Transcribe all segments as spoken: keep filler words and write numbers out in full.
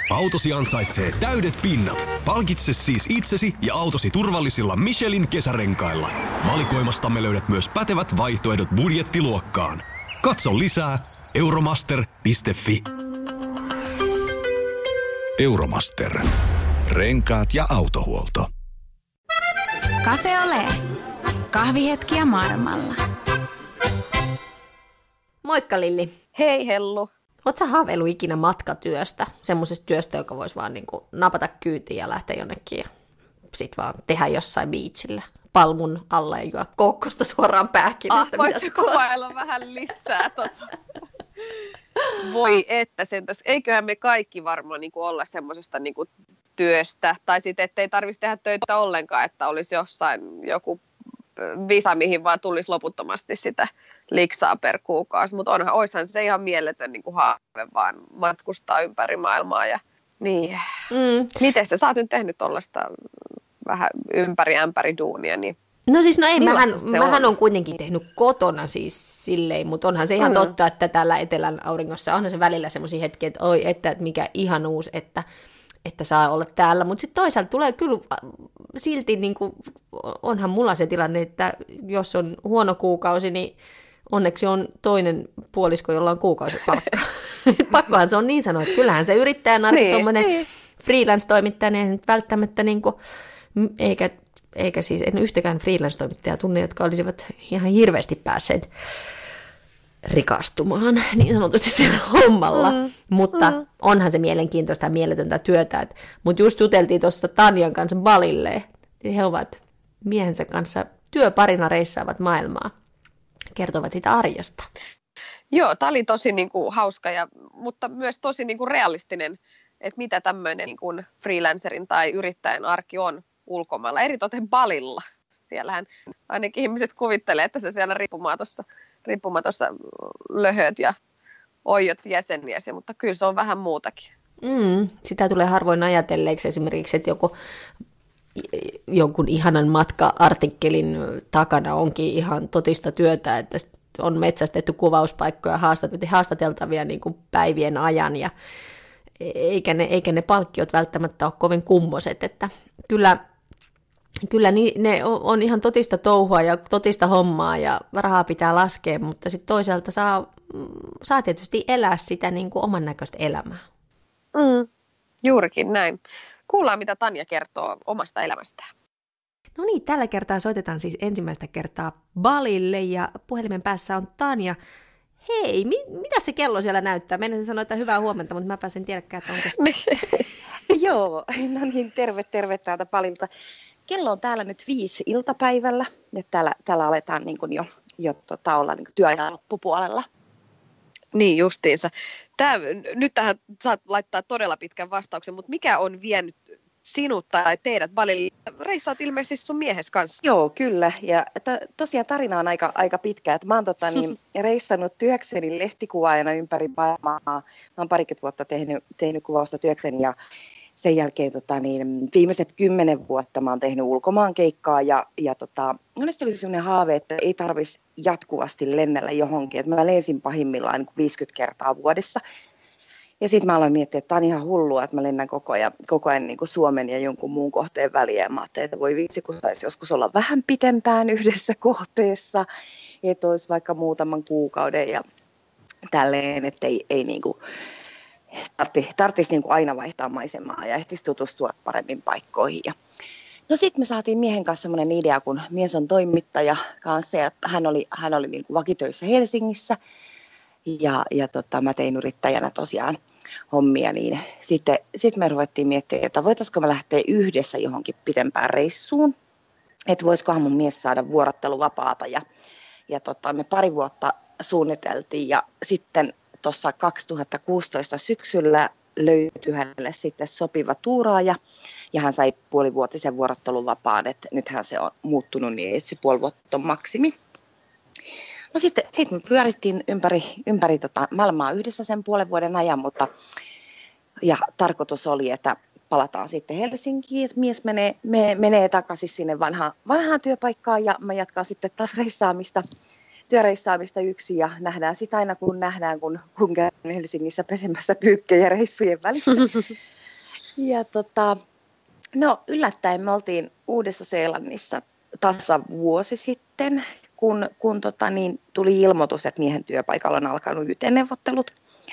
Autosi ansaitsee täydet pinnat. Palkitse siis itsesi ja autosi turvallisilla Michelin kesärenkailla. Valikoimastamme löydät myös pätevät vaihtoehdot budjettiluokkaan. Katso lisää euromaster piste fi. Euromaster. Renkaat ja autohuolto. Cafe Ole. Kahvihetkiä maailmalla. Moikka Lilli. Hei Hellu. Ootko sä haaveillut ikinä matkatyöstä? Semmoisesta työstä, joka voisi vaan niinku napata kyytiin ja lähteä jonnekin ja sit vaan tehdä jossain biitsillä palmun alla ja juoda koukkosta suoraan pähkinästä. Ah, voitko kuvailla vähän lisää tota? Voi että sentäs. Eiköhän me kaikki varmaan niinku olla semmoisesta niinku työstä. Tai sitten ettei tarvitsisi tehdä töitä ollenkaan, että olisi jossain joku visa, mihin vaan tulisi loputtomasti sitä liksaa per kuukausi. Mutta onhan, oishan se ihan mieletön niin kuin haave vaan matkustaa ympäri maailmaa. Ja, niin. Mm. Miten sä, sä oot nyt tehnyt tuollaista vähän ympäri ämpäri duunia, niin no siis no ei, mähän, mähän on kuitenkin tehnyt kotona siis silleen, mutta onhan se ihan mm. totta, että täällä etelän auringossa onhan se välillä semmoisia hetkiä, että oi, että, että mikä ihanuus, että että saa olla täällä, mutta sitten toisaalta tulee kyllä silti, niin kuin, onhan mulla se tilanne, että jos on huono kuukausi, niin onneksi on toinen puolisko, jolla on kuukausipalkka. Pakkohan se on niin sanoa, että kyllähän se yrittäjän arki, niin, tuommoinen niin. freelance-toimittaja, niin ei nyt välttämättä, niin kuin, eikä, eikä siis en yhtäkään freelance-toimittajaa tunne, jotka olisivat ihan hirveästi päässeet rikastumaan niin sanotusti siellä hommalla, mm, mutta mm. onhan se mielenkiintoista ja mieletöntä työtä. Mutta just juteltiin tuossa Tanjan kanssa Balille, he ovat miehensä kanssa työparina reissaavat maailmaa, kertovat sitä arjesta. Joo, tämä oli tosi niinku hauska, ja, mutta myös tosi niinku realistinen, että mitä tämmöinen niinku freelancerin tai yrittäjän arki on ulkomailla, eritoten Balilla. Siellähän ainakin ihmiset kuvittelee, että se siellä riippumaatossa riippumatossa löhöt ja oijot jäseniäsi, mutta kyllä se on vähän muutakin. Mm, sitä tulee harvoin ajatelleeksi esimerkiksi, että joku, jonkun ihanan matka-artikkelin takana onkin ihan totista työtä, että on metsästetty kuvauspaikkoja haastateltavia niin kuin päivien ajan, ja eikä ne, eikä ne palkkiot välttämättä ole kovin kummoset, että kyllä Kyllä ne on ihan totista touhua ja totista hommaa ja rahaa pitää laskea, mutta sitten toisaalta saa, saa tietysti elää sitä niin kuin oman näköistä elämää. Mm, juurikin näin. Kuullaan, mitä Tanja kertoo omasta elämästään. No niin, tällä kertaa soitetaan siis ensimmäistä kertaa Balille ja puhelimen päässä on Tanja. Hei, mi- mitä se kello siellä näyttää? Meidän sanoa, että hyvää huomenta, mutta mä pääsen tiedäkään, että onko sitä. Joo, no niin, terve, terve täältä Balilta. Kello on täällä nyt viisi iltapäivällä, ja täällä, täällä aletaan niin kuin jo, jo tota, olla niin kuin työajan loppupuolella. Niin justiinsa. Tää, nyt tähän saat laittaa todella pitkän vastauksen, mutta mikä on vienyt sinut tai teidät Balille? Reissaat ilmeisesti sun miehes kanssa. Joo, kyllä. Ja to, tosiaan tarina on aika, aika pitkä. Että mä oon tota, niin, reissannut työkseni lehtikuvaajana ympäri maailmaa. Mä oon parikymmentä vuotta tehnyt, tehnyt kuvausta työkseni ja sen jälkeen tota, niin, viimeiset kymmenen vuotta mä oon tehnyt ulkomaankeikkaa ja, ja tota, monesti oli sellainen haave, että ei tarvitsisi jatkuvasti lennellä johonkin. Et mä lensin pahimmillaan niin viisikymmentä kertaa vuodessa. Ja sitten mä aloin miettiä, että tämä on ihan hullua, että mä lennän koko ajan, koko ajan niin kuin Suomen ja jonkun muun kohteen väliä. Ja mä ajattelin, että voi vitsi, kun saisi joskus olla vähän pitempään yhdessä kohteessa, että olisi vaikka muutaman kuukauden ja tälleen, että ei, ei niin kuin tarvitsisi, tarvitsisi niin kuin aina vaihtaa maisemaa ja ehtisi tutustua paremmin paikkoihin. Ja no sitten me saatiin miehen kanssa semmoinen idea, kun mies on toimittaja kanssa ja hän oli, hän oli niin kuin vakitöissä Helsingissä. Ja, ja tota, mä tein yrittäjänä tosiaan hommia, niin sitten sit me ruvettiin miettimään, että voitaisiko me lähteä yhdessä johonkin pitempään reissuun, että voisikohan mun mies saada vuorotteluvapaata. Ja, ja tota, me pari vuotta suunniteltiin ja sitten tuossa kaksituhattakuusitoista syksyllä löytyi hänelle sitten sopiva tuuraaja ja hän sai puolivuotisen vuorotteluvapaan, että nythän se on muuttunut niin, että se puoli vuotta on maksimi. No sitten sit me pyörittiin ympäri, ympäri tota maailmaa yhdessä sen puolen vuoden ajan, mutta ja tarkoitus oli, että palataan sitten Helsinkiin, että mies menee, me, menee takaisin sinne vanhaan, vanhaan työpaikkaan ja mä jatkan sitten taas reissaamista, työreissaamista yksin ja nähdään sitä aina kun nähdään, kun, kun käyn Helsingissä pesemässä pyykkejä reissujen välissä. Ja tota, no yllättäen me oltiin Uudessa-Seelannissa tasa vuosi sitten, kun, kun tota, niin, tuli ilmoitus, että miehen työpaikalla on alkanut Y T-neuvottelut.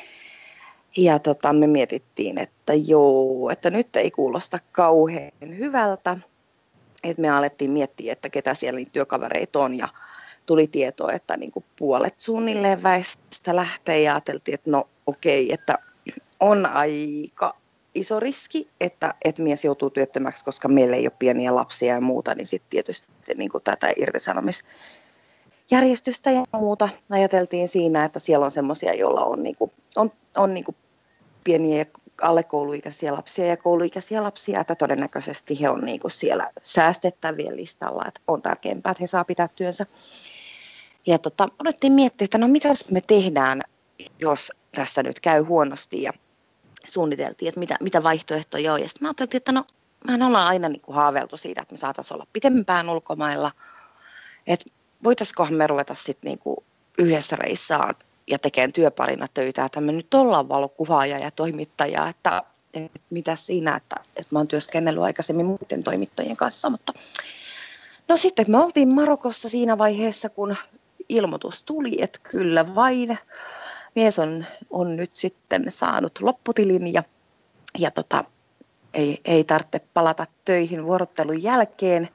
Ja tota, me mietittiin, että joo, että nyt ei kuulosta kauhean hyvältä. Et me alettiin miettiä, että ketä siellä niitä työkavereita on, ja tuli tietoa, että niinku puolet suunnilleen väestä lähtee, ja ajateltiin, että no okei, että on aika iso riski, että, että mies joutuu työttömäksi, koska meillä ei ole pieniä lapsia ja muuta, niin sitten tietysti niinku tätä irtisanomisjärjestystä ja muuta ajateltiin siinä, että siellä on semmoisia, joilla on, niinku, on, on niinku pieniä alle kouluikäisiä lapsia ja kouluikäisiä lapsia, että todennäköisesti he on niinku siellä säästettävien listalla, että on tärkeämpää, että he saa pitää työnsä. Ja tota, olettiin miettiä, että no mitäs me tehdään, jos tässä nyt käy huonosti, ja suunniteltiin, että mitä, mitä vaihtoehtoja on. Ja sitten mä ajattelin, että no mehän ollaan aina niinku haaveiltu siitä, että me saataisiin olla pitempään ulkomailla, että voitaisikohan me ruveta sitten niinku yhdessä reissaan ja tekemään työparina töitä, että me nyt ollaan valokuvaaja ja toimittaja, että, että mitä siinä, että, että mä oon työskennellyt aikaisemmin muiden toimittajien kanssa, mutta no sitten me oltiin Marokossa siinä vaiheessa, kun ilmoitus tuli, että kyllä vain mies on, on nyt sitten saanut lopputilin ja, ja tota, ei, ei tarvitse palata töihin vuorottelun jälkeen,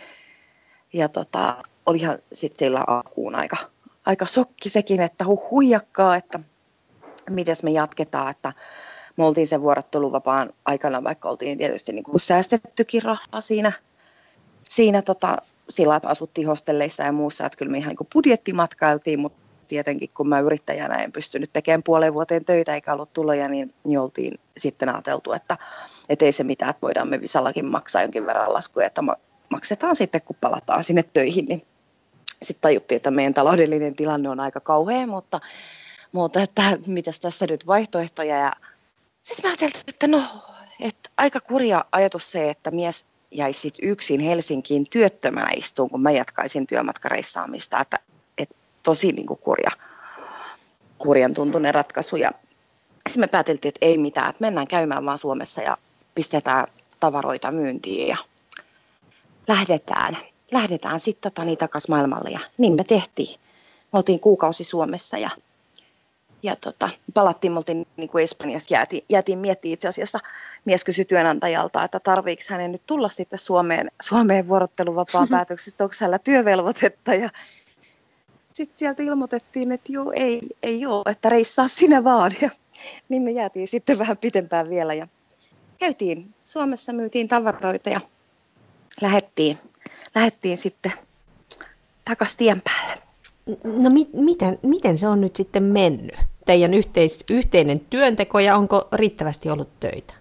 ja tota, olihan sitten sillä alkuun aika Aika sokki sekin, että huh huijakkaa, että miten me jatketaan, että me oltiin sen vuorotteluvapaan aikana, vaikka oltiin tietysti niin kuin säästettykin rahaa siinä, siinä tota, sillä, että asuttiin hostelleissa ja muussa, että kyllä me ihan niin kuin budjettimatkailtiin, mutta tietenkin kun mä yrittäjänä en pystynyt tekemään puoleen vuoteen töitä eikä ollut tuloja, niin, niin oltiin sitten ajateltu, että et ei se mitään, että voidaan me Visallakin maksaa jonkin verran laskuja, että maksetaan sitten, kun palataan sinne töihin, niin sitten tajuttiin, että meidän taloudellinen tilanne on aika kauhea, mutta, mutta että mitäs tässä nyt vaihtoehtoja. Ja sitten mä ajattelin, että no, että aika kurja ajatus se, että mies jäisi sit yksin Helsinkiin työttömänä istuun, kun mä jatkaisin työmatkareissaamista. Että, että tosi niin kuin kurja, kurjan tuntunen ratkaisu. Ja sitten me pääteltiin, että ei mitään, että mennään käymään vaan Suomessa ja pistetään tavaroita myyntiin ja lähdetään. Lähdetään sitten tota, niin takaisin maailmalle, ja niin me tehtiin. Me oltiin kuukausi Suomessa ja, ja tota, palattiin, me oltiin niin kuin Espanjassa, jäätiin, jäätiin miettimään itse asiassa. Mies kysyi työnantajalta, että tarviiko hänen nyt tulla sitten Suomeen, Suomeen vuorotteluvapaan päätöksestä, onko hänellä työvelvoitetta. Ja sitten sieltä ilmoitettiin, että joo, ei, ei ole, että reissaa sinä vaan. Ja niin me jäätiin sitten vähän pitempään vielä ja käytiin Suomessa, myytiin tavaroita ja lähdettiin. Lähdettiin sitten takaisin tien päälle. No mi- miten, miten se on nyt sitten mennyt? Teidän yhteis- yhteinen työnteko, ja onko riittävästi ollut töitä?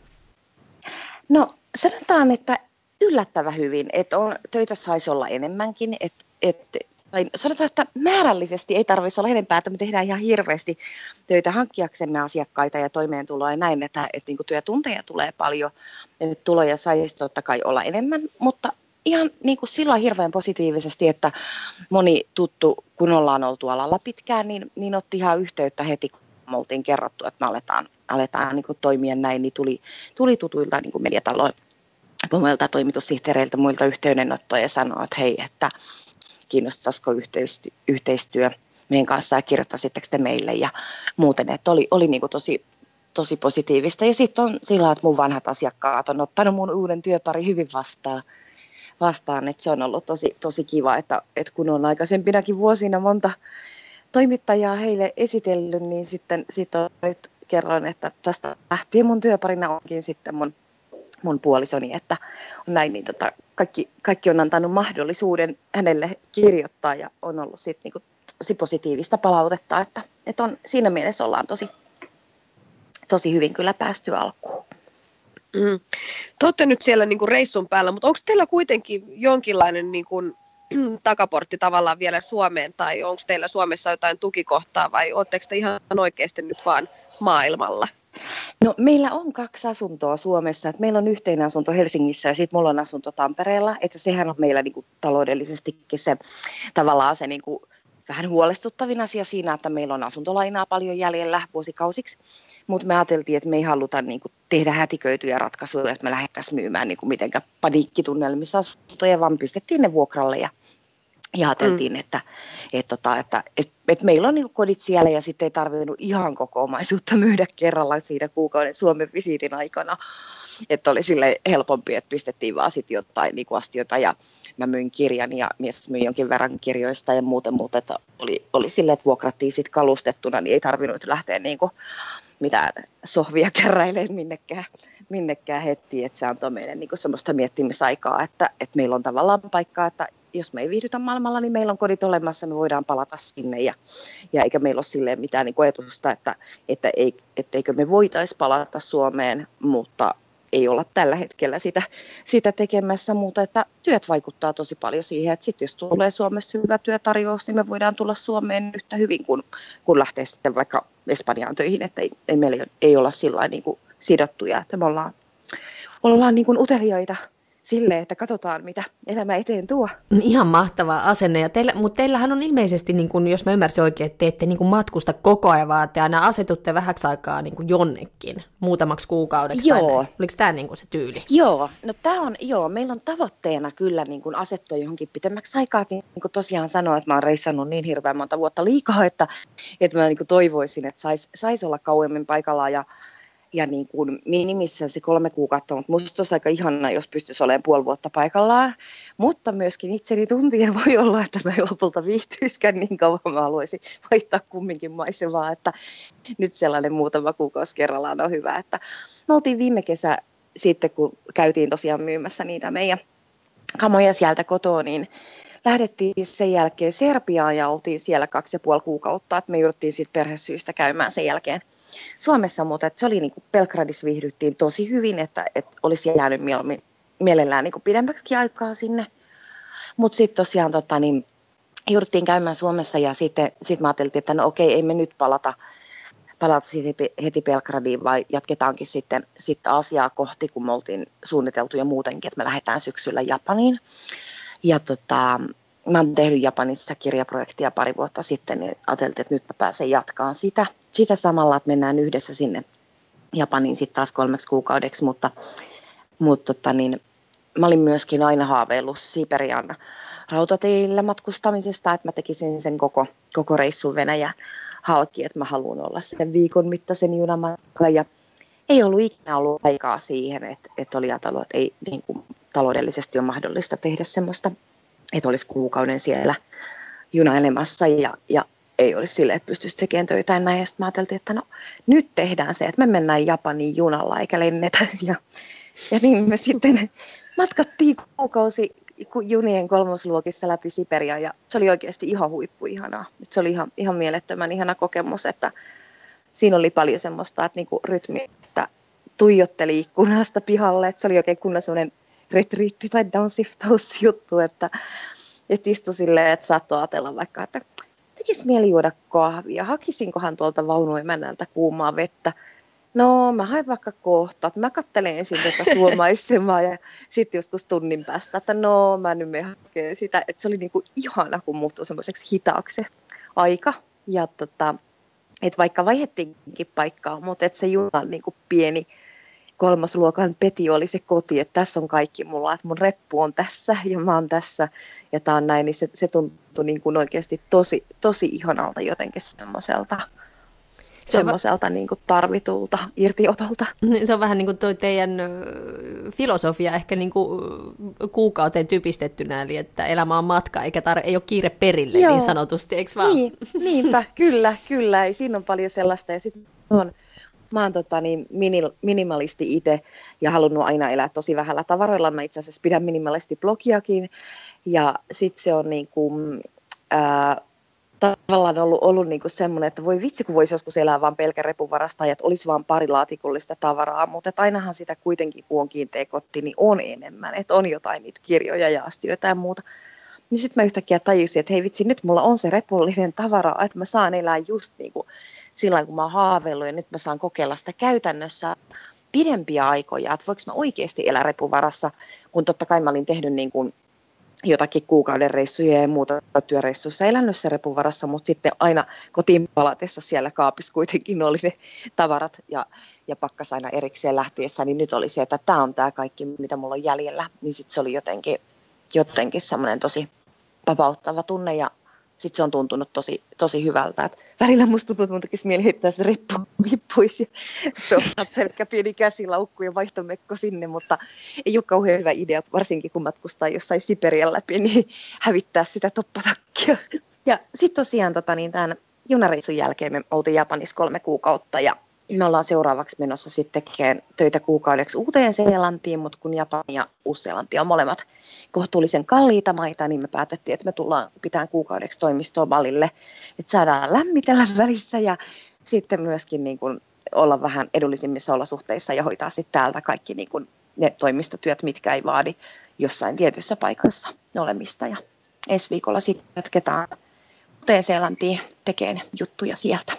No sanotaan, että yllättävän hyvin, että on, töitä saisi olla enemmänkin. Että, että, tai sanotaan, että määrällisesti ei tarvitsisi olla enempää, että me tehdään ihan hirveästi töitä hankkiaksemme asiakkaita ja toimeentuloa ja näin, että, että niin kuin työtunteja tulee paljon, että tuloja saisi totta kai olla enemmän, mutta ihan niin kuin sillä hirveän positiivisesti, että moni tuttu, kun ollaan oltu alalla pitkään, niin, niin otti ihan yhteyttä heti, kun me oltiin kerrottu, että me aletaan, aletaan niin kuin toimia näin, niin tuli, tuli tutuilta niin kuin mediatalon pomoilta, toimitussihteereiltä, muilta yhteydenottoja ja sanoi, että hei, että kiinnostaisiko yhteistyö, yhteistyö meidän kanssa ja kirjoittaisitteko te meille ja muuten, että oli, oli niin kuin tosi, tosi positiivista. Ja sitten on sillä, että mun vanhat asiakkaat on ottanut mun uuden työpari hyvin vastaan. vastaan, että se on ollut tosi, tosi kiva, että, että kun on aikaisempinakin vuosina monta toimittajaa heille esitellyt, niin sitten sit on nyt kerroin, että tästä lähtien mun työparina onkin sitten mun, mun puolisoni, että on näin, niin tota, kaikki, kaikki on antanut mahdollisuuden hänelle kirjoittaa ja on ollut sitten niinku tosi positiivista palautetta, että, että on, siinä mielessä ollaan tosi, tosi hyvin kyllä päästy alkuun. Mm. Te olette nyt siellä niin kuin reissun päällä, mutta onko teillä kuitenkin jonkinlainen niin kuin, takaportti tavallaan vielä Suomeen, tai onko teillä Suomessa jotain tukikohtaa, vai oletteko te ihan oikeasti nyt vaan maailmalla? No meillä on kaksi asuntoa Suomessa, että meillä on yhteinen asunto Helsingissä ja sitten mulla on asunto Tampereella, että sehän on meillä niin kuin taloudellisestikin se tavallaan se niin kuin vähän huolestuttavin asia siinä, että meillä on asuntolainaa paljon jäljellä vuosikausiksi, mutta me ajateltiin, että me ei haluta niin kuin, tehdä hätiköityjä ratkaisuja, että me lähdettäisiin myymään niin kuin, mitenkään paniikkitunnelmissa asuntoja, vaan pistettiin ne vuokralle ja, ja ajateltiin, mm. että, että, että, että, että, että meillä on niin kuin, kodit siellä ja sitten ei tarvinnut ihan koko omaisuutta myydä kerralla siinä kuukauden Suomen visiitin aikana. Että oli sille helpompi, että pistettiin vaan sitten jotain niin kuin astioita ja mä myin kirjan ja mies myi jonkin verran kirjoista ja muuten, mutta että oli, oli silleen, että vuokrattiin sitten kalustettuna, niin ei tarvinnut lähteä niin kuin mitään sohvia käräilemään minnekään, minnekään heti, että se antoi meille niin kuin semmoista miettimisaikaa, että, että meillä on tavallaan paikkaa, että jos me ei viihdytä maailmalla, niin meillä on kodit olemassa, me voidaan palata sinne ja, ja eikä meillä ole silleen mitään niin kuin ajatusta, että, että ei, etteikö me voitaisi palata Suomeen, mutta ei olla tällä hetkellä sitä, sitä tekemässä, mutta että työt vaikuttaa tosi paljon siihen, että sitten jos tulee Suomessa hyvä työtarjous, niin me voidaan tulla Suomeen yhtä hyvin kuin kun lähtee sitten vaikka Espanjaan töihin, että ei, ei meillä ei olla sillä niin kuin sidottuja, että me ollaan, ollaan niin kuin utelijoita silleen, että katsotaan, mitä elämä eteen tuo. Ihan mahtava asenne, ja teillä, mutta teillähän on ilmeisesti, niin kun, jos mä ymmärsin oikein, että te ette niin kun matkusta koko ajan, vaan te aina asetutte vähäksi aikaa niin kun jonnekin, muutamaksi kuukaudeksi. Joo. Tai oliko tämä niin kun se tyyli? Joo, no tämä on, joo, meillä on tavoitteena kyllä niin kun asettua johonkin pitemmäksi aikaa, niin, niin kuin tosiaan sanoin, että mä oon reissannut niin hirveän monta vuotta liikaa, että, että mä niin kun toivoisin, että saisi sais olla kauemmin paikallaan ja Ja niin kuin minimissään se kolme kuukautta, mutta musta olisi aika ihanaa, jos pystyisi olemaan puoli vuotta paikallaan. Mutta myöskin itseni tuntien voi olla, että mä ei lopulta viihtyiskään niin kauan, mä haluaisin vaihtaa kumminkin maisemaa, että nyt sellainen muutama kuukausi kerrallaan on hyvä. Että me oltiin viime kesä sitten, kun käytiin tosiaan myymässä niitä meidän kamoja sieltä kotoa, niin lähdettiin sen jälkeen Serbiaan ja oltiin siellä kaksi ja puoli kuukautta, että me jouduttiin sitten perhesyistä käymään sen jälkeen Suomessa, mutta se oli niin kuin Belgradissa viihdyttiin tosi hyvin, että, että olisi jäänyt mielellään niin kuin pidemmäksikin aikaa sinne. Mutta sitten tosiaan tota, niin, jouduttiin käymään Suomessa ja sitten sit mä ajattelin, että no okei, ei me nyt palata, palata heti Belgradiin, vai jatketaankin sitten, sitten asiaa kohti, kun me oltiin suunniteltu jo muutenkin, että me lähdetään syksyllä Japaniin. Ja tota, mä oon tehnyt Japanissa kirjaprojektia pari vuotta sitten, niin ajattelin, että nyt mä pääsen jatkaan sitä. Sitä samalla, että mennään yhdessä sinne Japaniin sitten taas kolmeksi kuukaudeksi, mutta, mutta tota niin, mä olin myöskin aina haaveillut Siperian rautateillä matkustamisesta, että mä tekisin sen koko, koko reissun Venäjä halki, että mä haluan olla sen viikon mittaisen junamatkan ja ei ollut ikinä ollut aikaa siihen, että, että oli ajatellut, että ei niin kuin, taloudellisesti ole mahdollista tehdä semmoista, että olisi kuukauden siellä junailemassa ja, ja ei olisi silleen, että pystyisi tekemään töitä ja näin. Ja sitten mä ajattelin, että no nyt tehdään se, että me mennään Japaniin junalla eikä lennetä. Ja, ja niin me sitten matkattiin kuukausi junien kolmosluokissa läpi Siperiaa ja se oli oikeasti ihan huippu ihanaa. Se oli ihan, ihan mielettömän ihana kokemus, että siinä oli paljon semmoista, että niinku rytmi, että tuijotteli ikkunasta pihalle. Että se oli oikein kunnon semmoinen retriitti tai downshiftaus-juttu, että, että istui silleen, että saattoi ajatella vaikka, että tekisi mieli juoda kahvia, hakisinkohan tuolta vaunuemännältä kuumaa vettä. No, mä haen vaikka kohta, että mä katselen ensin tätä suomaisemaa ja sitten joskus tunnin päästä, että no, mä nyt me hakeen sitä. Että se oli niinku ihana, kun muuttui semmoiseksi hitaaksi aika. Ja tota, että vaikka vaihdettiinkin paikkaa, mutta että se junan niinku pieni kolmasluokan peti oli se koti, että tässä on kaikki mulla, että mun reppu on tässä ja mä oon tässä ja tää on näin, niin se, se tuntui niin kuin oikeasti tosi, tosi ihanalta jotenkin semmoiselta, semmoiselta niin kuin tarvitulta irtiotolta. Se on vähän niin kuin toi teidän filosofia ehkä niin kuin kuukauteen typistettynä, eli että elämä on matka eikä tar- ei ole kiire perille. Joo. Niin sanotusti, eikö vaan? Niin, niinpä, kyllä, kyllä, ei siinä on paljon sellaista ja sitten on Mä oon tota, niin, minimalisti itse ja halunnut aina elää tosi vähällä tavaroilla. Mä itse asiassa pidän minimalisti-blogiakin. Ja sitten se on niin kuin, ää, tavallaan ollut, ollut niin kuin semmoinen, että voi vitsi, kun voisi joskus elää vaan pelkän repun varasta ja että olisi vaan pari laatikollista tavaraa. Mutta ainahan sitä kuitenkin, kun on kiinteä kotti, niin on enemmän. Että on jotain niitä kirjoja ja astioita ja muuta. Niin sitten mä yhtäkkiä tajusin, että hei vitsi, nyt mulla on se repullinen tavara, että mä saan elää just niin kuin silloin, kun mä oon haaveillut ja nyt mä saan kokeilla sitä käytännössä pidempiä aikoja, että voiko mä oikeasti elää repun varassa, kun totta kai mä olin tehnyt niin kuin jotakin kuukauden reissuja ja muuta työreissuissa elänyt se repun varassa, mutta sitten aina kotiin palatessa siellä kaapissa kuitenkin oli ne tavarat ja, ja pakkas aina erikseen lähtiessä, niin nyt oli se, että tämä on tämä kaikki, mitä mulla on jäljellä, niin sitten se oli jotenkin, jotenkin semmoinen tosi vapauttava tunne ja sitten se on tuntunut tosi, tosi hyvältä. Et välillä musta tuntuu, että mun tekisi mieli heittää se reppu pois ja se on pelkkä pieni käsilaukku ja vaihtomekko sinne, mutta ei ole kauhean hyvä idea, varsinkin kun matkustaa jossain Siperian läpi, niin hävittää sitä toppatakkia. Ja sitten tosiaan tota, niin tämän junareissun jälkeen me oltiin Japanissa kolme kuukautta ja me ollaan seuraavaksi menossa sitten tekemään töitä kuukaudeksi Uuteen-Seelantiin, mutta kun Japani ja Uusi-Seelanti on molemmat kohtuullisen kalliita maita, niin me päätettiin, että me tullaan pitämään kuukaudeksi toimistoa Balille, että saadaan lämmitellä välissä ja sitten myöskin niin kuin olla vähän edullisimmissa olosuhteissa ja hoitaa sitten täältä kaikki niin kuin ne toimistotyöt, mitkä ei vaadi jossain tietyssä paikassa olemista. Ja ensi viikolla sitten jatketaan Uuteen-Seelantiin tekemään juttuja sieltä.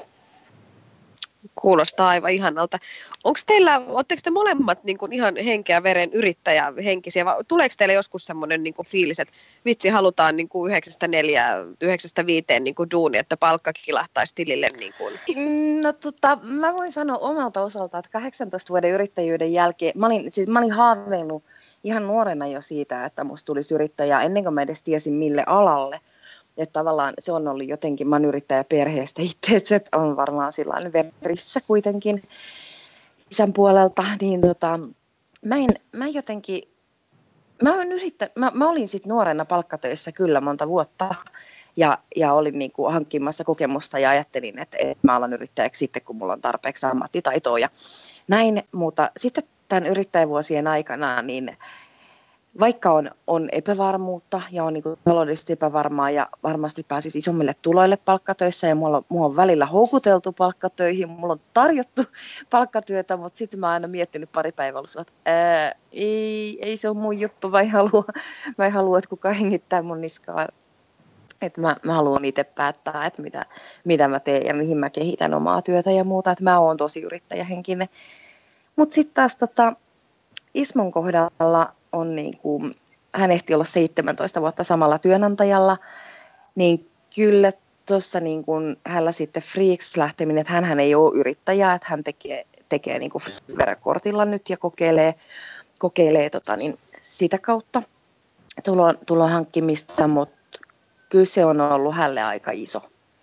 Kuulostaa aivan ihanalta. Onko teillä, oletteko te molemmat niin kuin ihan henkeä veren yrittäjähenkisiä, vai tuleeko teille joskus semmoinen niin kuin fiilis, että vitsi halutaan niin kuin yhdeksästä neljään, yhdeksästä viiteen niin kuin duuni, että palkka kilahtaisi tilille? Niin kuin? No tota, mä voin sanoa omalta osalta, että kahdeksantoista vuoden yrittäjyyden jälkeen, mä olin, siis mä olin haaveillut ihan nuorena jo siitä, että musta tulisi yrittäjä ennen kuin mä edes tiesin mille alalle. Että tavallaan se on ollut jotenkin, mä oon yrittäjä perheestä itse, että se on varmaan sillain verissä kuitenkin isän puolelta, niin tota, mä en, mä jotenkin, mä, yrittä, mä, mä olin sitten nuorena palkkatöissä kyllä monta vuotta ja, ja olin niinku hankkimassa kokemusta ja ajattelin, että, että mä alan yrittäjäksi sitten, kun mulla on tarpeeksi ammattitaitoa ja näin, mutta sitten tämän yrittäjävuosien aikana, niin vaikka on, on epävarmuutta ja on niin kuin taloudellisesti epävarmaa ja varmasti pääsisi isommille tuloille palkkatöissä ja mulla, mulla on välillä houkuteltu palkkatöihin, mulla on tarjottu palkkatyötä, mutta sitten mä oon aina miettinyt pari päivää ollut, että ää, ei, ei se ole mun juttu, mä en halua, mä en halua että kukaan hengittää mun niskaa. Että mä, mä haluan itse päättää, että mitä, mitä mä teen ja mihin mä kehitän omaa työtä ja muuta, että mä oon tosi yrittäjähenkinen. Mutta sitten taas tota, Ismon kohdalla on niin kuin, hän ehti olla seitsemäntoista vuotta samalla työnantajalla, niin kyllä tuossa niin kuin hänellä sitten freaks lähteminen, että hänhän ei ole yrittäjä, että hän tekee, tekee niin kuin Fiverr-kortilla nyt ja kokeilee, kokeilee tota niin, sitä kautta tulon, tulon hankkimista, mutta kyllä se on ollut hänelle aika iso,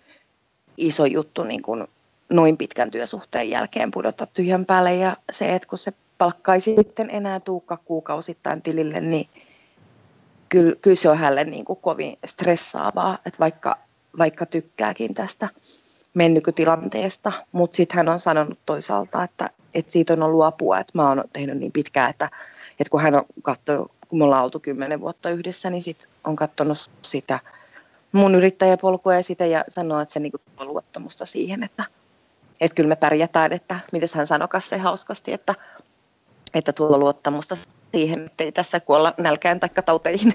iso juttu niin kuin noin pitkän työsuhteen jälkeen pudota tyhjän päälle ja se, että kun se palkka ei sitten enää tuukka kuukausittain tilille, niin kyllä, kyllä se on hänelle niin kuin kovin stressaavaa, että vaikka, vaikka tykkääkin tästä mennykytilanteesta, mutta sitten hän on sanonut toisaalta, että, että siitä on ollut apua, että mä oon tehnyt niin pitkään, että, että kun hän on katsonut, kun me ollaan oltu kymmenen vuotta yhdessä, niin sit on katsonut sitä mun yrittäjäpolkua ja sitä ja sanoo, että se niin kuin tuo luottamusta siihen, että, että kyllä me pärjätään, että miten hän sanokas se hauskasti, että että tuolla luottamusta siihen, ettei tässä kuolla nälkään tai tauteihin.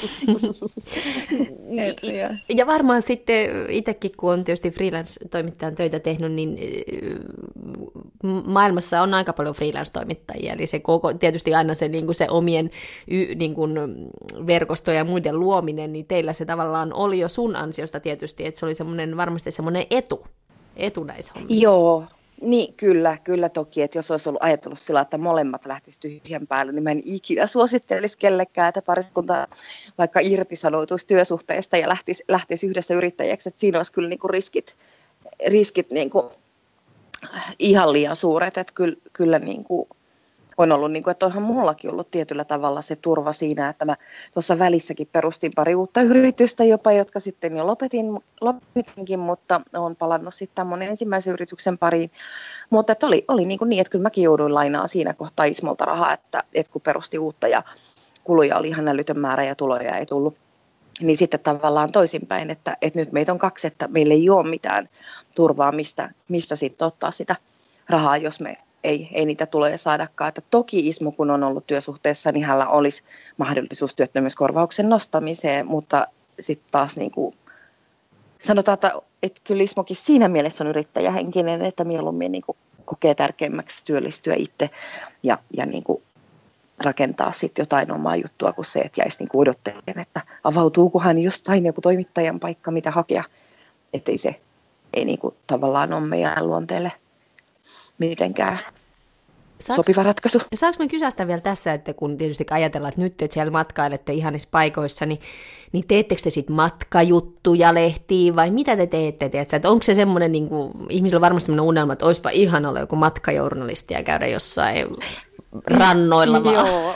Ja varmaan sitten itsekin, kun on tietysti freelance-toimittajan töitä tehnyt, niin maailmassa on aika paljon freelance-toimittajia, eli se koko, tietysti aina se, niin kuin se omien niin kuin verkostojen ja muiden luominen, niin teillä se tavallaan oli jo sun ansiosta tietysti, että se oli semmoinen, varmasti semmoinen etu, etu näissä hommissa. Joo. Niin, kyllä, kyllä toki, että jos olisi ollut ajatellut sillä, että molemmat lähtisivät tyhjän päälle, niin mä en ikinä suosittelisi kellekään, että pariskunta vaikka irtisanoutuisi työsuhteesta ja lähtisi, lähtisi yhdessä yrittäjäksi, että siinä olisi kyllä niin kuin riskit, riskit niin kuin ihan liian suuret, että kyllä, kyllä niin kuin on ollut, niin kuin, että onhan mullakin ollut tietyllä tavalla se turva siinä, että mä tuossa välissäkin perustin pari uutta yritystä jopa, jotka sitten jo lopetin, lopetinkin, mutta olen palannut sitten tämän ensimmäisen yrityksen pariin. Mutta että oli, oli niin, kuin niin, että kyllä mäkin jouduin lainaan siinä kohtaa Ismolta rahaa, että, että kun perusti uutta ja kuluja oli ihan älytön määrä ja tuloja ei tullut, niin sitten tavallaan toisinpäin, että, että nyt meitä on kaksi, että meillä ei ole mitään turvaa, mistä, mistä sitten ottaa sitä rahaa, jos me Ei, ei niitä tule saadakaan. Että toki Ismo, kun on ollut työsuhteessa, niin hänellä olisi mahdollisuus työttömyyskorvauksen nostamiseen, mutta sitten taas niin kuin sanotaan, että, että kyllä Ismokin siinä mielessä on yrittäjähenkinen, että mieluummin niin kuin kokee tärkeämmäksi työllistyä itse ja, ja niin kuin rakentaa sitten jotain omaa juttua kuin se, että jäisi niinku odottelemaan, että avautuukohan jostain joku toimittajan paikka, mitä hakea. Että ei se ei niinku tavallaan ole meidän luonteelle mitenkään Saaks, sopiva ratkaisu. Saanko mä kysästä vielä tässä, että kun tietysti ajatellaan, että nyt että siellä matkailette ihanissa paikoissa, niin, niin teettekö te sitten matkajuttuja lehtiin vai mitä te teette? Teetkö? Että onko se semmoinen, niin kuin, ihmisillä on varmasti semmoinen unelma, että olisipa ihan olla joku matkajournalisti ja käydä jossain rannoilla vaan? Joo.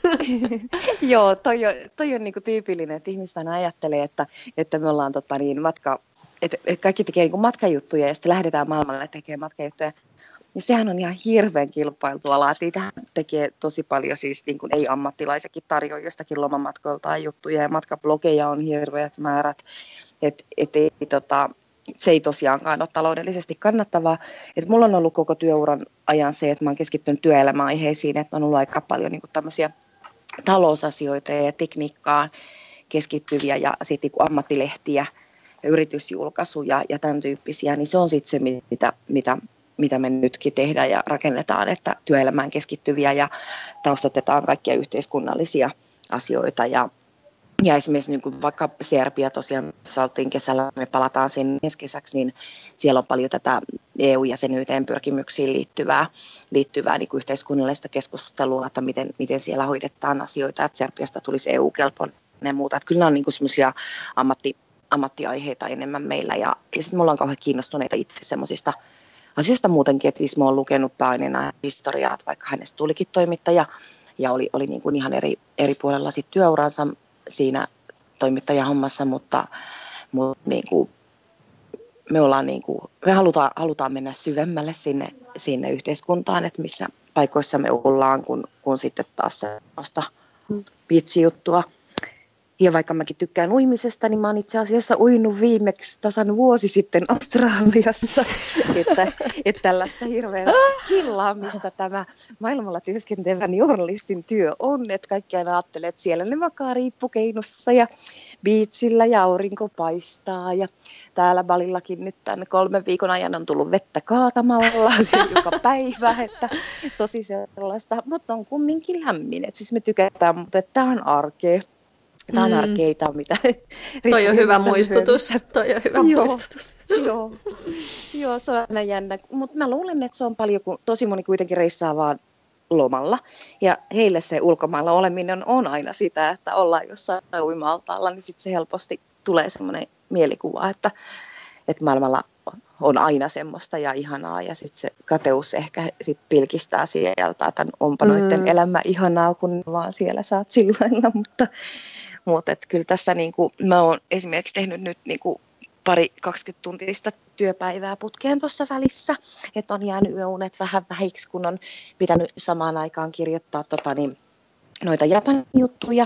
Joo, toi on, toi on niinku tyypillinen, että ihmiset aina ajattelee, että, että me ollaan tota, niin, matka, että, että kaikki tekee niinku matkajuttuja ja sitten lähdetään maailmalle tekemään matkajuttuja. Ja sehän on ihan hirveän kilpailtu ala. Niitähän tekee tosi paljon, siis niin kuin ei-ammattilaisetkin tarjoaa jostakin lomamatkoilta juttuja ja matkablogeja on hirveät määrät. Et, et ei, tota, se ei tosiaankaan ole taloudellisesti kannattavaa. Et mulla on ollut koko työuran ajan se, että mä oon keskittynyt työelämäaiheisiin, että on ollut aika paljon niin kuin tämmöisiä talousasioita ja tekniikkaan keskittyviä ja sitten niin ammattilehtiä ja yritysjulkaisuja ja tämän tyyppisiä. Niin se on sitten se, mitä... mitä mitä me nytkin tehdään ja rakennetaan, että työelämään keskittyviä ja taustatetaan kaikkia yhteiskunnallisia asioita. Ja, ja esimerkiksi niin kuin vaikka Serbia tosiaan, missä oltiin kesällä, me palataan sinne ensi kesäksi, niin siellä on paljon tätä E U-jäsenyyteen pyrkimyksiin liittyvää, liittyvää niin kuin yhteiskunnallista keskustelua, että miten, miten siellä hoidetaan asioita, että Serbiasta tulisi E U-kelpoinen ja muuta. Että kyllä nämä on niin kuin semmoisia ammatti, ammattiaiheita enemmän meillä ja, ja sitten me ollaan kauhean kiinnostuneita itse semmoisista asiasta muutenkin, että Ismo on lukenut pääaineena historiaa, vaikka hänestä tulikin toimittaja ja oli, oli niin kuin ihan eri, eri puolella sit työuransa siinä toimittajahommassa, mutta, mutta niin kuin me, ollaan niin kuin, me halutaan, halutaan mennä syvemmälle sinne, sinne yhteiskuntaan, että missä paikoissa me ollaan, kun, kun sitten taas sellaista viitsijuttua. Ja vaikka mäkin tykkään uimisesta, niin mä oon itse asiassa uinut viimeksi tasan vuosi sitten Australiassa. että, että tällaista hirveän chillaamista tämä maailmalla työskentelevän journalistin työ on. Että kaikki aina ajattelee, että siellä ne makaa riippukeinussa ja biitsillä ja aurinko paistaa. Ja täällä Balillakin nyt tämän kolmen viikon ajan on tullut vettä kaatamalla joka päivä. Että tosi sellaista, mutta on kumminkin lämmin. Et siis me tykätään, mutta tämä on arkea. Tämä on arkeita, mitä... Toi on hyvä muistutus. Toi on hyvä joo, muistutus. Joo, joo, se on aina jännä. Mutta mä luulen, että se on paljon, kun tosi moni kuitenkin reissaa vaan lomalla. Ja heille se ulkomailla oleminen on aina sitä, että ollaan jossain uima-altaalla, niin sitten se helposti tulee semmoinen mielikuva, että, että maailmalla on aina semmoista ja ihanaa. Ja sitten se kateus ehkä sit pilkistää sieltä, että onpa mm. noiden elämä ihanaa, kun vaan siellä saat silloin, mutta... Mutta kyllä tässä niinku, mä oon esimerkiksi tehnyt nyt niinku pari kaksikymmentä tuntista työpäivää putkeen tuossa välissä. Että on jäänyt yöunet vähän vähiksi, kun on pitänyt samaan aikaan kirjoittaa tota, niin, noita Japanin juttuja.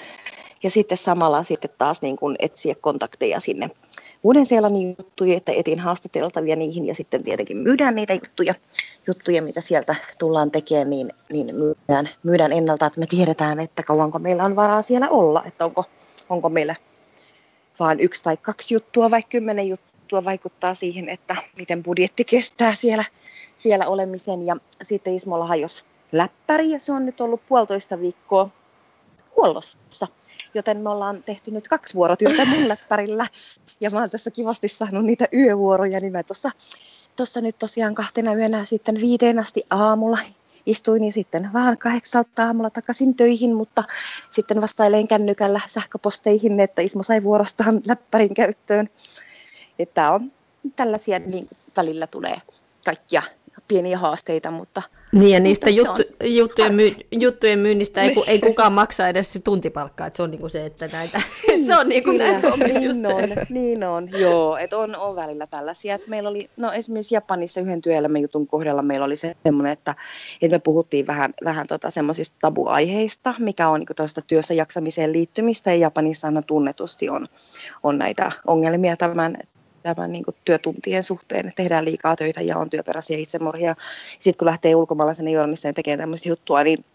Ja sitten samalla sitten taas niin kuin etsiä kontakteja sinne Uuden-Seelannin juttuja, että etin haastateltavia niihin ja sitten tietenkin myydään niitä juttuja, juttuja mitä sieltä tullaan tekemään, niin, niin myydään, myydään ennalta, että me tiedetään, että kauanko meillä on varaa siellä olla, että onko, onko meillä vain yksi tai kaksi juttua vai kymmenen juttua vaikuttaa siihen, että miten budjetti kestää siellä, siellä olemisen. Ja sitten Ismolla hajosi läppäri ja se on nyt ollut puolitoista viikkoa huollossa, joten me ollaan tehty nyt kaksi vuorotyötä mun läppärillä ja mä oon tässä kivasti saanut niitä yövuoroja, niin mä tuossa, tuossa nyt tosiaan kahtena yönä sitten viiteen asti aamulla istuin ja sitten vaan kahdeksalta aamulla takaisin töihin, mutta sitten vastailen kännykällä sähköposteihin, että Ismo sai vuorostaan läppärin käyttöön. Että on tällaisia, niin välillä tulee kaikkia pieniä haasteita, mutta... Niin ja niistä juttu, juttujen, myy, juttujen myynnistä ei, ei kukaan maksa edes tuntipalkkaa, että se on niinku se, että näitä, että se on niinku näissä hommissa just se. On, niin on, joo, että on, on välillä tällaisia, että meillä oli, no esimerkiksi Japanissa yhden työelämän jutun kohdalla meillä oli semmoinen, että, että me puhuttiin vähän, vähän tota semmoisista tabuaiheista, mikä on niinku tuosta työssä jaksamiseen liittymistä, ja Japanissa aina tunnetusti on, on näitä ongelmia tämän, tämän niin kuin työtuntien suhteen, tehdään liikaa töitä ja on työperäisiä itsemurhia. Sitten kun lähtee ulkomaalaisena journalistina tekemään tämmöistä juttua, niin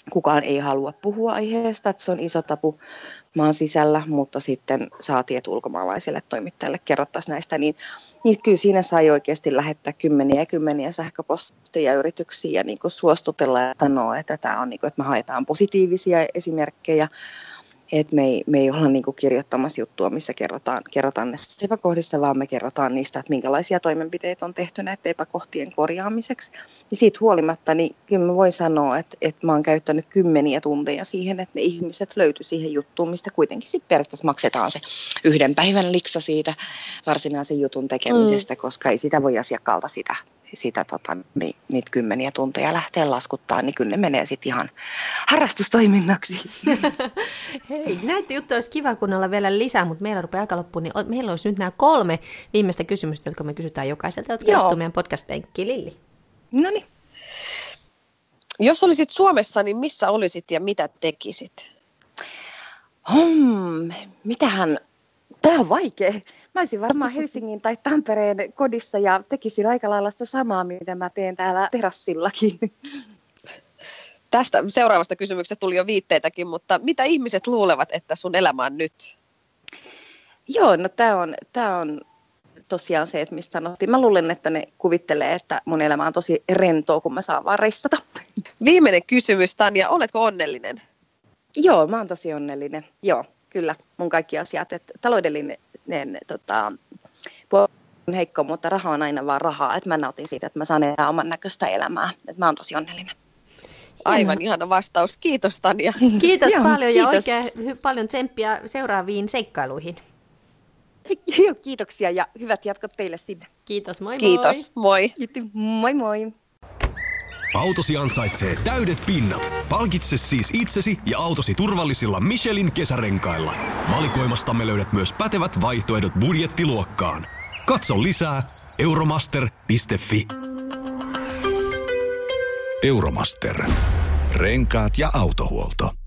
kukaan ei halua puhua aiheesta, että se on iso tabu maan sisällä, mutta sitten saatiin, että ulkomaalaisille toimittajille kerrottaisiin näistä, niin, niin kyllä siinä sai oikeasti lähettää kymmeniä ja kymmeniä sähköposteja yrityksiin ja niin kuin suostutella ja sanoa, että, tämä on, niin kuin, että me haetaan positiivisia esimerkkejä, että me ei, me ei olla niin kuin kirjoittamassa juttua, missä kerrotaan, kerrotaan näistä epäkohdista, vaan me kerrotaan niistä, että minkälaisia toimenpiteitä on tehty näiden epäkohtien korjaamiseksi. Ja siitä huolimatta, niin kyllä mä voin sanoa, että, että mä oon käyttänyt kymmeniä tunteja siihen, että ne ihmiset löytyi siihen juttuun, mistä kuitenkin sitten periaatteessa maksetaan se yhden päivän liksa siitä varsinaisen jutun tekemisestä, mm. koska ei sitä voi asiakkaalta sitä, sitä tota, niin, niitä kymmeniä tunteja lähteä laskuttaa, niin kyllä ne menee sitten ihan harrastustoiminnaksi. Hei, näitä juttuja olisi kiva kuunnella vielä lisää, mutta meillä rupeaa aika loppuun, niin meillä olisi nyt nämä kolme viimeistä kysymystä, jotka me kysytään jokaiselta, jotka istuu meidän podcast-penkkiin. Lilli. Noniin. Jos olisit Suomessa, niin missä olisit ja mitä tekisit? Hmm, mitähän? Tämä on vaikea. Mä olisin varmaan Helsingin tai Tampereen kodissa ja tekisin aika lailla sitä samaa, mitä mä teen täällä terassillakin. Tästä seuraavasta kysymyksestä tuli jo viitteitäkin, mutta mitä ihmiset luulevat, että sun elämä on nyt? Joo, no tämä on, tää on tosiaan se, että mistä sanottiin. Mä luulen, että ne kuvittelee, että mun elämä on tosi rentoa, kun mä saan vaan reissata. Viimeinen kysymys, Tanja. Oletko onnellinen? Joo, mä oon tosi onnellinen. Joo, kyllä. Mun kaikki asiat. Että taloudellinen tota, puoli on heikko, mutta raha on aina vaan rahaa. Että mä nautin siitä, että mä saan elää oman näköistä elämää. Että mä oon tosi onnellinen. Aivan ihana vastaus. Kiitos, Tanja. Kiitos Joo, paljon kiitos. ja oikein paljon tsemppiä seuraaviin seikkailuihin. Joo, kiitoksia ja hyvät jatkot teille sinne. Kiitos, moi moi. Kiitos, moi. Moi moi. Autosi ansaitsee täydet pinnat. Palkitse siis itsesi ja autosi turvallisilla Michelin kesärenkailla. Valikoimastamme löydät myös pätevät vaihtoehdot budjettiluokkaan. Katso lisää euromaster piste fi. Euromaster. Renkaat ja autohuolto.